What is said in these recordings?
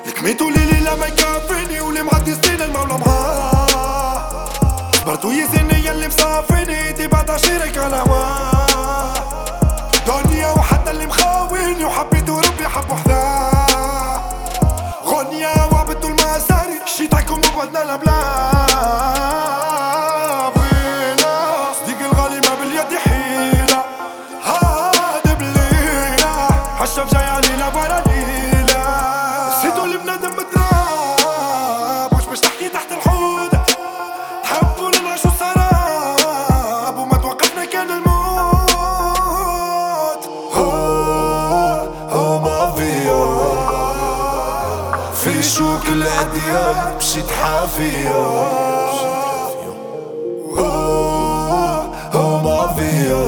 الكميتو ليلي لا ما يكافيني واللي معدي سنين المولى معاه. صبرتو يزني اللي مصافيني دي بعد عشيرك على هواه. دنيا وحتى اللي مخاويني وحبيتو ربي حبو حذاه. غنيا وعبدتو المساري شيتعكم وبعدنا الأبلاد. بغينا صديق الغالي ما باليد حيلة هاد بليلة حشاف جاي علينا برا ليلة. نسيتو اللي بنادم متراب واش باش تحكي تحت الحوض. تحبوا نعيشو سراب وما توقفنا كان الموت. مافيا في شوك العديان مشيت حافية. مافيا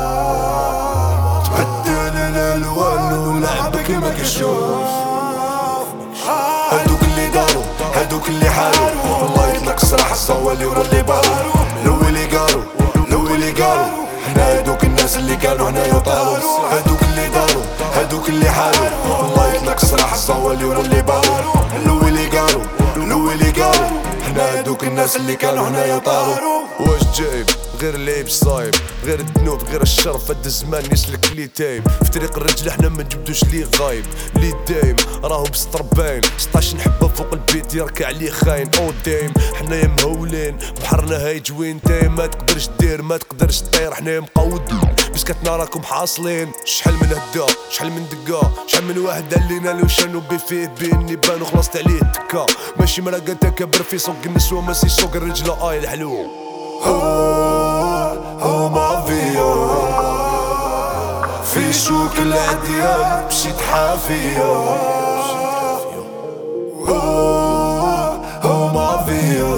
تبدل الالوان ولعبك ما كشوف. هادوك اللي دارو هادوك اللي حارو والله يطلق صراحة الصوالي ورا اللي بارو. لولي قالو حنا هادوك الناس اللي كانوا هنا يطارو. هادوك اللي دارو هادوك اللي حارو والله يطلق صراحة الصوالي ورا اللي بارو. لولي قالو حنا هادوك الناس اللي كانوا هنا يطارو. واش جايب غير اللعيب صايب غير الذنوب غير الشرف هاد الزمان يسلك لي تايب. في طريق الرجل حنا ما نجبدوش لي غايب لي دايم راهو بسترباين 16 نحبه فوق البيت يركع لي خاين او دايم. حنايا مهولين بحرنا هايج وين تايم ما تقدرش دير ما تقدرش طير. حنايا مقودين بسكتنا راكم حاصلين. شحال من هدا شحال من دقا شحال من واحد علينا لو شانو بي فيه بيني بان وخلصت عليه التكا. ماشي مراقا تكبر في سوق النسوة ماشي سوق الرجلة الحلو. مافيا في شوك العديان مشيت حافية. مافيا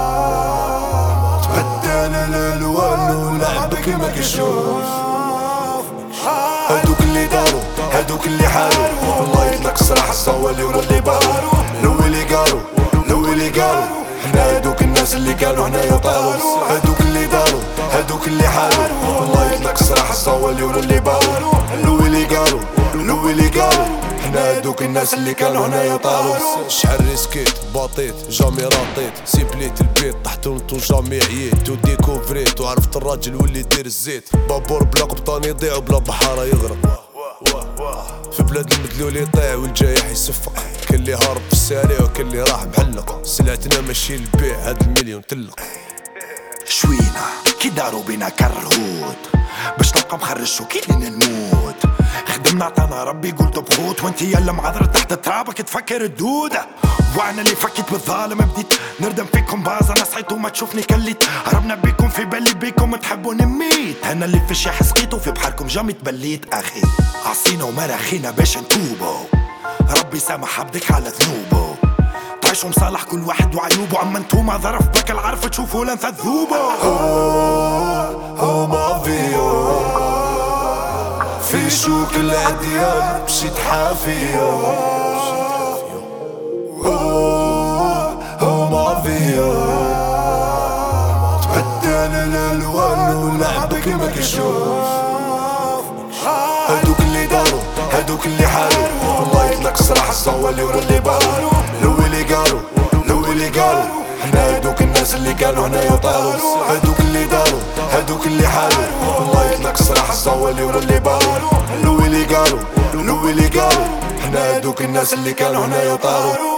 تبدل الالوان ولعبك ما كشوف. هادوك اللي دارو هادوك اللي حارو والله يطلق صراحة الصوالي ورا اللي بارو. لولي قالو حنا هادوك الناس اللي كانوا هنا يطارو. هادوك اللي دارو هادوك اللي حارو والله يطلق صراحة الصوالي ورا اللي بارو. لولي قالو حنا هادوك الناس اللي كانوا هنا يطارو. شحال ريسكيت باطيت جامي راطيت سيبليت البيت طحت ونطو جامي عييت وديكوفريت وعرفت الراجل واللي يدير الزيت. بابور بلا قبطان يضيع وبلا بحارة يغرق. في بلاد المدلول يطيع والجايح يصفق. كل اللي هارب في السريع وكل اللي راح محلق. سلعتنا ماشي البيع هاد المليون تلق. شوينا كي داروا بينا كرهود باش نبقى مخرج وكيلين نموت. خدمنا عطانا ربي قلت بخوت وانتي يلا معذرة تحت ترابك تفكر الدودة. وانا اللي فكيت بالظالم بديت نردم فيكم باز. انا صحيت وما تشوفني كليت هربنا بيكم في بالي بيكم تحبوا نميت. انا اللي في شاح سقيت وفي بحركم جامي تبليت. اخي عصينا ومراخينا باش نتوبو ربي سامح عبدك على ذنوبه. تعيشوا مصالح كل واحد وعيوبه اما انتوما ظرف بك العرف تشوفوا لن تذوبوا. مافيا في شوك العديان مشيت حافية. مافيا تبدل الالوان ولعبك ما كشوف. هادوك اللي دارو هادوك اللي حارو والله يطلق صراحة الصوالي ورا اللي بارو. لولي قالو حنا هادوك الناس اللي كانوا هنا يطارو. هادوك اللي دارو هادوك اللي حارو والله يطلق صراحة الصوالي ورا اللي بارو. لولي قالو حنا هادوك الناس اللي كانوا هنا يطارو.